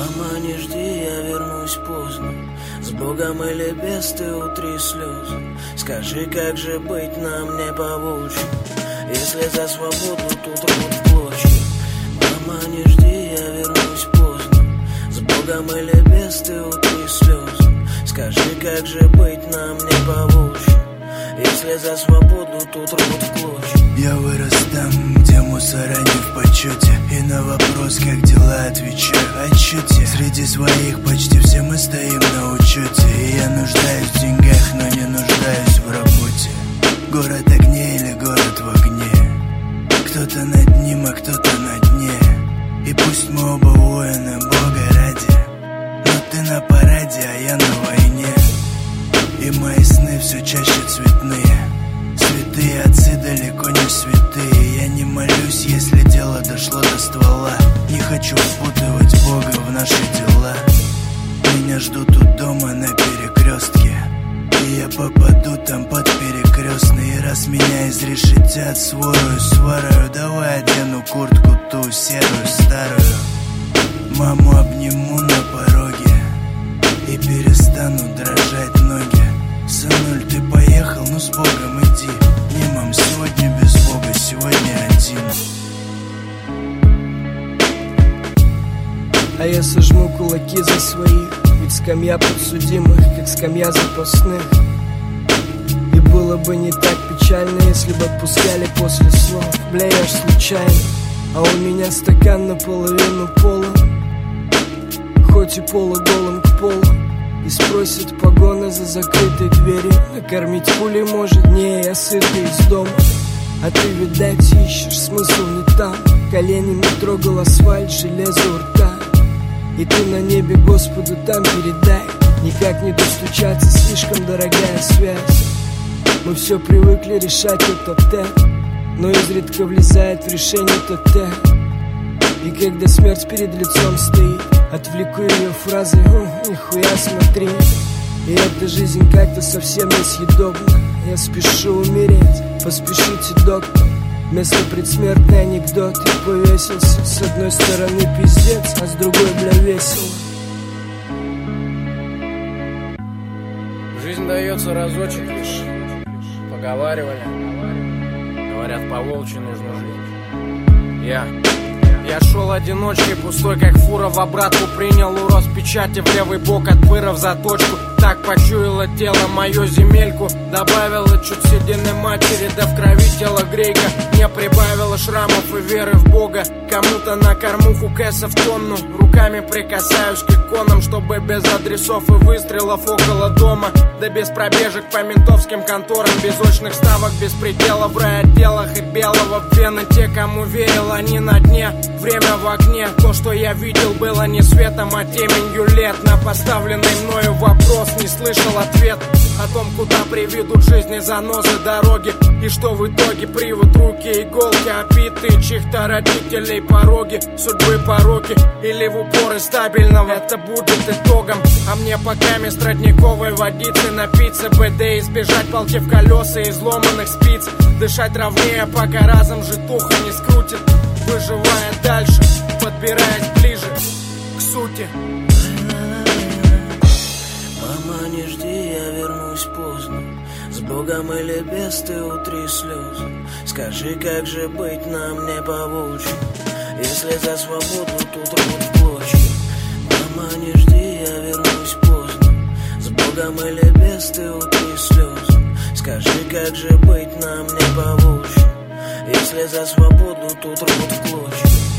Мама, не жди, я вернусь поздно. С Богом или без, ты утри слезы. Скажи, как же быть нам не по волчьи, если за свободу тут рвут в клочья. Мама, не жди, я вернусь поздно. С Богом или без, ты утри слезы. Скажи, как же быть нам не по волчьи, если за свободу тут рвут в клочья. Я вырос там, где мусора не в почете, и на вопрос, как дела, отвечаю отчете. Среди своих почти все мы стоим на учете, и я нуждаюсь в деньгах, но не нуждаюсь в работе. Город огней или город в огне, кто-то над ним, а кто-то на дне. И пусть мы оба воины Бога ради, но ты на параде, а я на войне. И мои сны все чаще цветные. Святые отцы далеко не святые. Я не молюсь, если дело дошло до ствола. Не хочу впутывать Бога в наши дела. Меня ждут у дома на перекрестке, и я попаду там под перекрестный. И раз меня изрешетят сворою сварою, давай одену куртку ту серую старую. Маму обниму на пороге и перестану дрожать ноги. Сынуль, ты поехал, ну с Богом иди. Не, мам, сегодня без Бога, сегодня один. А я сожму кулаки за своих, ведь скамья подсудимых, как скамья запасных. И было бы не так печально, если бы отпускали после слов. Бля, я ж случайно, а у меня стакан наполовину полон, хоть и полуголым к полу. И спросит погоны за закрытой дверью, накормить пулей может. Не, я сытый из дома, а ты, видать, ищешь смысл не там. Коленями трогал асфальт, железо у рта. И ты на небе Господу там передай. Никак не достучаться, слишком дорогая связь. Мы все привыкли решать это, но изредка влезает в решение ТТ. И когда смерть перед лицом стоит, отвлеку ее фразой: нихуя смотри. И эта жизнь как-то совсем несъедобна. Я спешу умереть, поспешите, доктор. Вместо предсмертный анекдот. Я повесился, с одной стороны пиздец, а с другой, бля, весело. Жизнь дается разочек лишь. Поговаривали, говорят, по волчьи нужно жить. Я шел одиночкой, пустой как фура. В обратку принял урос печати, в левый бок от пыра в заточку. Так почуяло тело мою земельку. Добавила чуть седины матери, да в крови тело грейка. Не прибавила шрамов и веры в Бога. Кому-то на кормуху кэса в тонну. Руками прикасаюсь к иконам, чтобы без адресов и выстрелов около дома. Да без пробежек по ментовским конторам, без очных ставок, без предела в райотделах и белого в вены. Те, кому верил, они на дне. Время в окне, то, что я видел, было не светом, а теменью лет. На поставленный мною вопрос не слышал ответ о том, куда приведут жизни занозы дороги. И что в итоге привод руки, иголки, опитые чьих-то родителей пороги, судьбы пороки или в упоры стабильного. Это будет итогом, а мне пока мест родниковой водицы напиться, БД избежать палки в колеса и изломанных спиц. Дышать ровнее, пока разом житуха не скрутит, выживая дальше, подбираясь ближе к сути. Мама, не жди, я вернусь поздно. С Богом или без, ты утри слезы. Скажи, как же быть нам не по волчьи, если за свободу тут рвут в клочья. Мама, не жди, я вернусь поздно. С Богом или без, ты утри слезы. Скажи, как же быть нам не по волчьи, если за свободу тут рвут в клочья.